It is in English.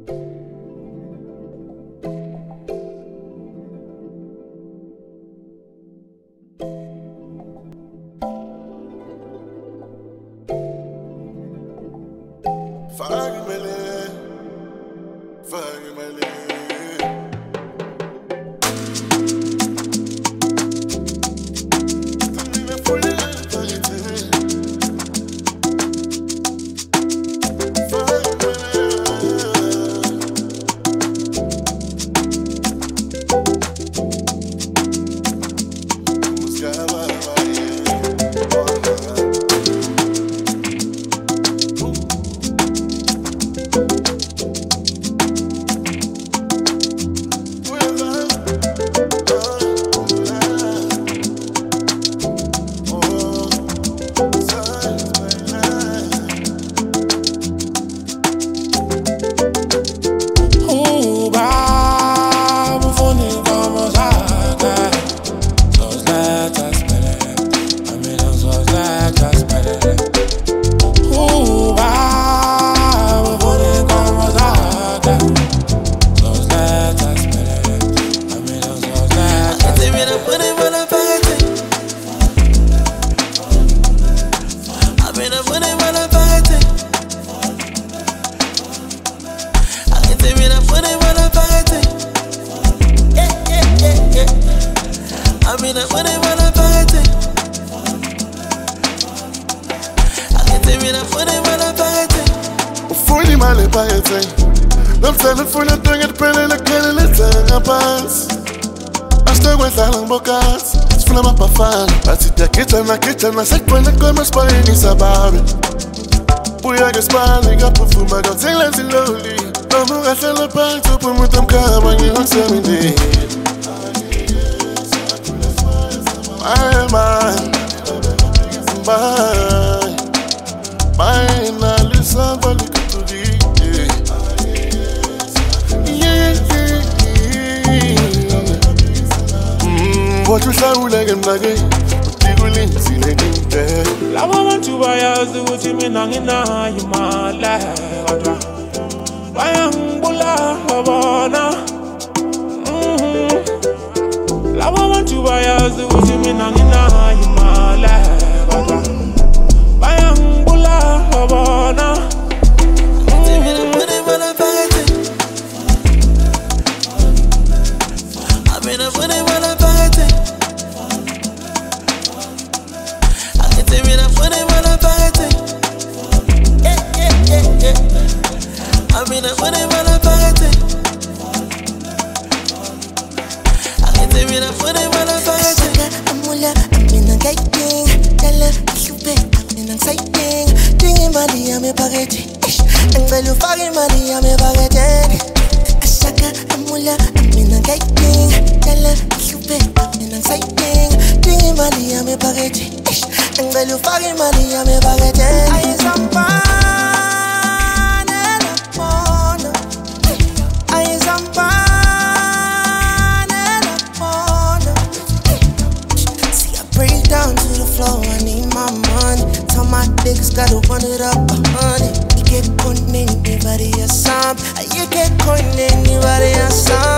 Na sequência como as paredes sabem. Puya que espalha e gato fuma com silêncio lonely. Vamos gastar la paz por muito cabo e não se me dê. Bye, na lição vale que tu diz. What you say, we like him like La woman to buy us the wood in Nangina, you my lad. Bayambula, Havana. La woman to buy us the wood in Nangina, you my lad. Bayambula, Havana. Anybody else,